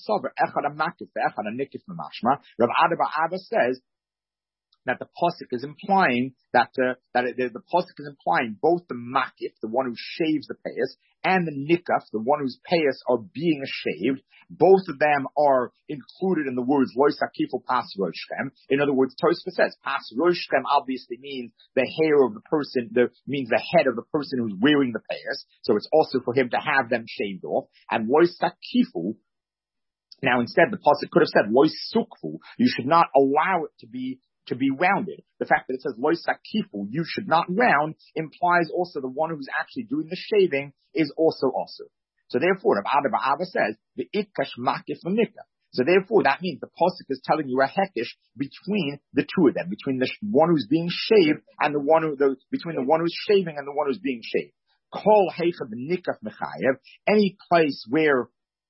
says that the pasuk is implying that the pasuk is implying both the makif, the one who shaves the payas, and the nikaf, the one whose payas are being shaved. Both of them are included in the words lois akifu pas roshchem. In other words, Tosfos says pas roshchem obviously means the hair of the person, means the head of the person who's wearing the payas. So it's also for him to have them shaved off. And lois akifu. Now instead, the pasuk could have said lois sukfu. You should not allow it to be rounded. The fact that it says lois sakifu, you should not round, implies also the one who's actually doing the shaving is also. So therefore, Rav Ada Ba'ava says the ikash makif l'nika. So therefore, that means the pasuk is telling you a hekesh between the two of them, between the one who's being shaved and between the one who's shaving and the one who's being shaved. Kol heicha b'nikaf mechayev, any place where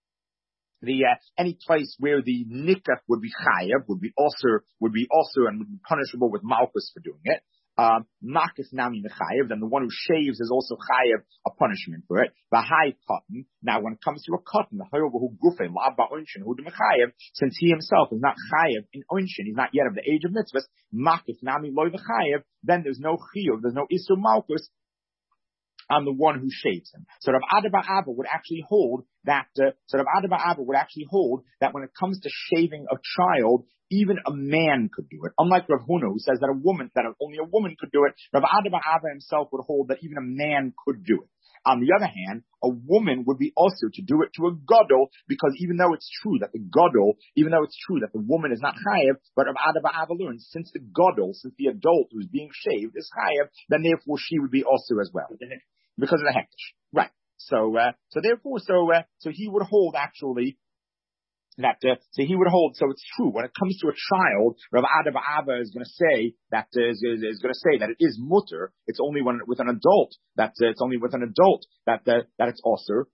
the nikaf would be chayev, would be also and would be punishable with malchus for doing it. Makif nami mechayev, then the one who shaves is also chayev, a punishment for it. V'hai cotton. Now, when it comes to a cotton, the however who gufe la'ab ba'unshin who mechayev, since he himself is not chayev in unshin, he's not yet of the age of mitzvahs. Makif nami loy v'chayev, then there's no chiyuv, there's no isur malchus on the one who shaves him. So Rav Ada Ba'ava would actually hold that. When it comes to shaving a child, even a man could do it. Unlike Rav Huna, who says that only a woman could do it, Rav Ada Ba'ava himself would hold that even a man could do it. On the other hand, a woman would be also to do it to a gadol, because even though it's true that the woman is not chayev, but Rav Ada Ba'ava learns since the adult who's being shaved is chayev, then therefore she would be also as well, because of the hektish. Right. So he would hold actually So he would hold. So it's true when it comes to a child. Rav Ada Ba'ava is going to say that it is mutter. It's only with an adult that it's also.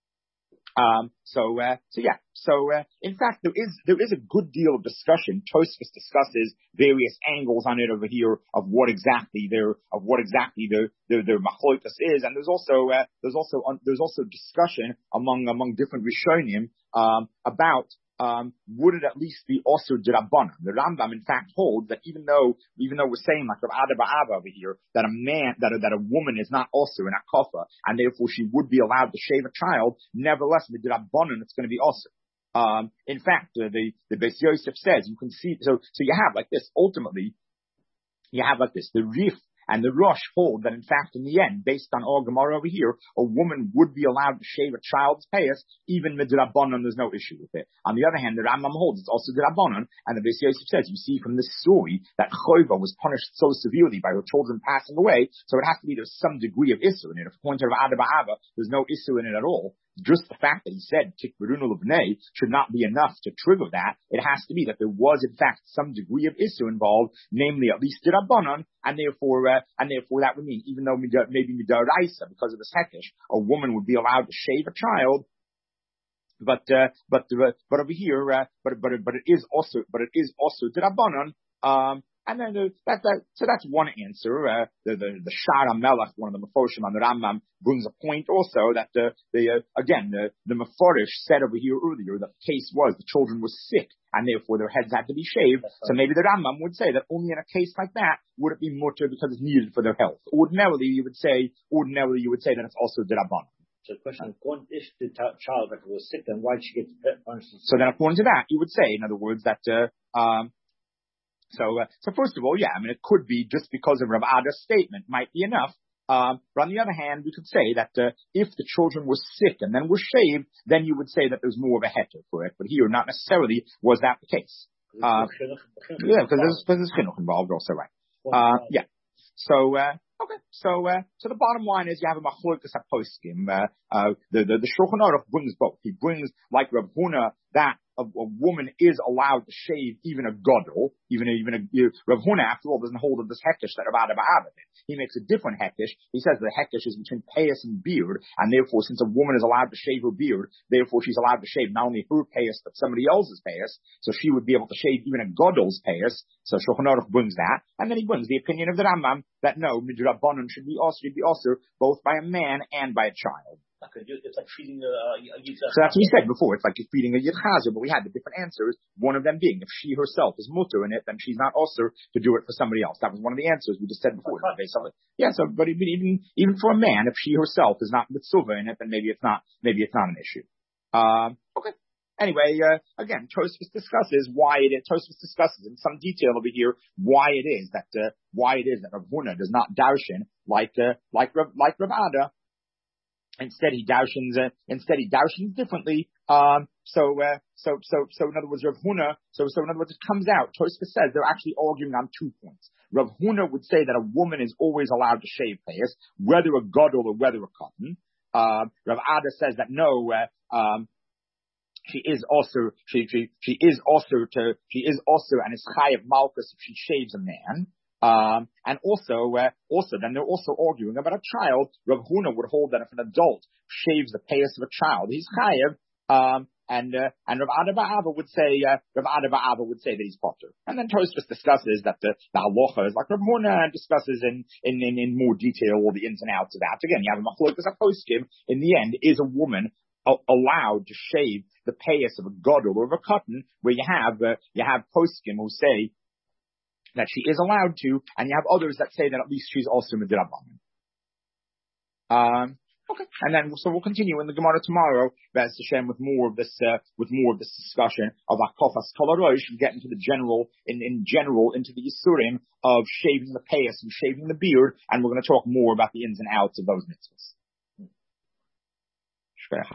In fact, there is a good deal of discussion. Tosfos discusses various angles on it over here of what exactly their machlokas is, and there's also discussion among different Rishonim about would it at least be also d'Rabbanan? The Rambam, in fact, holds that even though we're saying like Rav Ada Ba'ava over here that a woman is not also in Akofa and therefore she would be allowed to shave a child, nevertheless, with d'Rabbanan it's going to be also. In fact, the Beis Yosef says you can see. So you have like this. Ultimately, you have like this. The Rif and the Rosh hold that, in fact, in the end, based on our Gemara over here, a woman would be allowed to shave a child's payas, even midrabanan, there's no issue with it. On the other hand, the Rambam holds it's also drabanan, and the Beis Yosef says, you see from this story that Chova was punished so severely by her children passing away, so it has to be there's some degree of issur in it. If according to Rav Ada Ba'ava, there's no issur in it at all. Just the fact that he said tikvarunu l'bnei should not be enough to trigger that. It has to be that there was, in fact, some degree of issue involved, namely at least d'Rabbanan, and therefore that would mean even though maybe midaraisa because of the sekish, a woman would be allowed to shave a child. But over here, it is also d'Rabbanan. And then so that's one answer. The Shar HaMelech, one of the Mefoshim on the Rambam, brings a point also that the Meforish said over here earlier that the case was the children were sick and therefore their heads had to be shaved. So maybe the Rambam would say that only in a case like that would it be mutter because it's needed for their health. Ordinarily you would say that it's also d'Rabbanan. So the question is, if the child was sick, then why did she get punished? So then according to that, you would say, in other words, that So first of all, yeah, I mean, it could be just because of Rav Ada's statement might be enough. But on the other hand, we could say that if the children were sick and then were shaved, then you would say that there's more of a heter for it. But here, not necessarily was that the case. Yeah, because there's chinuch involved also, right? Yeah. So the bottom line is you have a machlokas haposkim. The Shulchan Aruch brings both. He brings, like Rav Huna, that a woman is allowed to shave even a gadol, Rav Huna, after all, doesn't hold of this hekesh that Rav Ada Ba'ava did. He makes a different hekesh. He says the hekesh is between payas and beard, and therefore, since a woman is allowed to shave her beard, therefore she's allowed to shave not only her payas but somebody else's payas, so she would be able to shave even a gadol's payas. So Shulchan Aruch brings that, and then he brings the opinion of the Rambam that no, midrabanan should be also both by a man and by a child. It's like feeding a yitzchak. So that's what we said before. It's like you're feeding a yitzchak, but we had the different answers. One of them being if she herself is mutter in it, then she's not also to do it for somebody else. That was one of the answers we just said before. Yeah. So, but even for a man, if she herself is not mitzvah in it, then maybe it's not an issue. Okay. Anyway, again, Tosfos discusses in some detail over here why it is that Rav Huna does not darshan like Rav Ada. Instead, he darshans differently. So in other words, Rav Huna. So in other words, it comes out. Tosfos says they're actually arguing on 2 points. Rav Huna would say that a woman is always allowed to shave payas, whether a gadol or whether a cotton. Rav Ada says that no. She is also and is chayav malchus if she shaves a man. And also then they're also arguing about a child. Rav Huna would hold that if an adult shaves the payas of a child, he's chayav. And Rav Ada Ba'ava would say that he's potter. And then Tosfos discusses that the halacha is like Rav Huna and discusses in more detail all the ins and outs of that. Again, you have a machlokas haposkim. In the end, is a woman allowed to shave the payas of a gadol or of a cotton, where you have poskim who say that she is allowed to, and you have others that say that at least she's also midrabanan. Okay, and then so we'll continue in the Gemara tomorrow, Be'ez Hashem, with more of this discussion of akofas kol harosh, and get into the general into the yisurim of shaving the payas and shaving the beard, and we're going to talk more about the ins and outs of those mitzvahs.